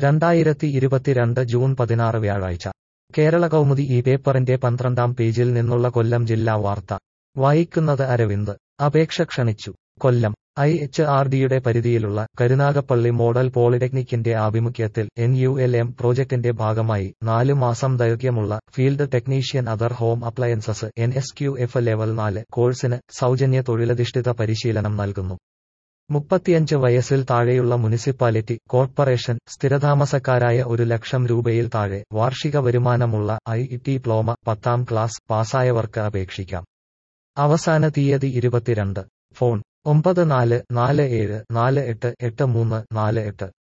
2022 June 16 വ്യാഴാഴ്ച കേരള കൗമുദി ഈ പേപ്പറിന്റെ 12-ാം പേജിൽ നിന്നുള്ള കൊല്ലം ജില്ലാ വാർത്ത വായിക്കുന്നത് അരവിന്ദ്. അപേക്ഷ ക്ഷണിച്ചു. കൊല്ലം IHRDയുടെ പരിധിയിലുള്ള കരുനാഗപ്പള്ളി മോഡൽ പോളിടെക്നിക്കിന്റെ ആഭിമുഖ്യത്തിൽ NULM പ്രോജക്ടിന്റെ ഭാഗമായി 4 മാസം ദൈർഘ്യമുള്ള field technician other home appliances NSQF level 4 കോഴ്സിന് സൗജന്യ തൊഴിലധിഷ്ഠിത പരിശീലനം നൽകുന്നു. 35 വയസ്സിൽ താഴെയുള്ള മുനിസിപ്പാലിറ്റി, കോർപ്പറേഷൻ, സ്ഥിരതാമസക്കാരായ 1 ലക്ഷം രൂപയിൽ താഴെ വാർഷിക വരുമാനമുള്ള IT ഡിപ്ലോമ 10ാം ക്ലാസ് പാസ്സായവർക്ക് അപേക്ഷിക്കാം. അവസാന തീയതി 22. ഫോൺ 9447488348.